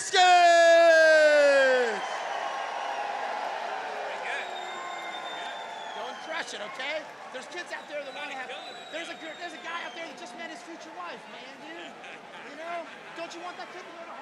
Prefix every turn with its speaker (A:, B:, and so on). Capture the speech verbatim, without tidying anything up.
A: Velasquez! Don't crush it, okay? There's kids out there that want to have. There's a there's a guy out there that just met his future wife, man, dude. You know? Don't you want that kid to go to